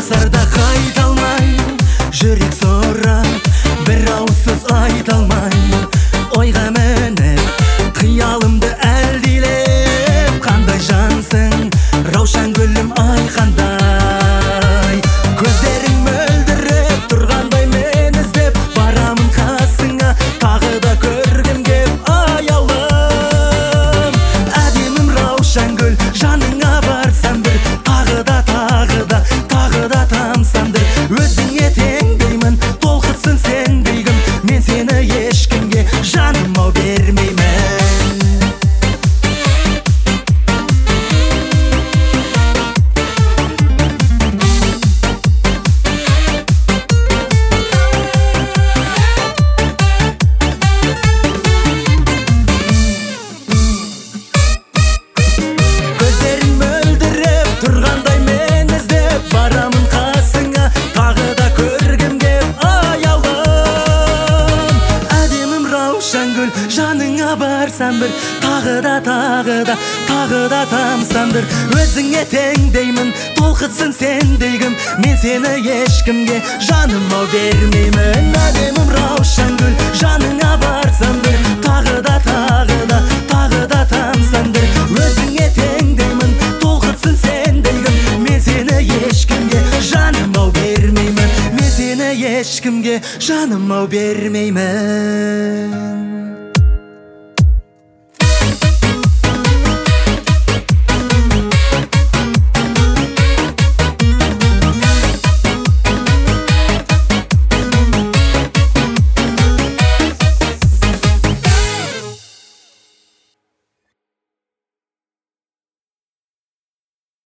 ғасырда қайта алмай жүрек сұрап бір ауызсыз айта алмай ойға мініп қиялымды әлдилеп қандай жансың раушан гүлім ай қандай көздерің мөлдіреп тұрғандай мен іздеп барамын қасыңа тағы да көргім кеп аялым әдемім раушан гүл жаныңа барсам бір тағы да тамсам бір өзіңе теңдеймін толқытсын сендей кім мен сені ешкімге жаным ау бермеймін көздерің мөлдіреп тұрғандай мен іздеп барамын қасыңа тағы да көргім кеп аялым әдемім раушан гүл жаныңа барсам бір тағы да тамсам бір өзіңе теңдеймін толқытсын сендей кім мен сені ешкімге жаным ау бермеймін әдемім раушан гүл жаныңа барсам бір тағы да тамсам бір өзіңе теңдеймін толқытсын сендей кім мен сені ешкімге жаным ау бермеймін мен сені ешкімге жаным ау бермеймін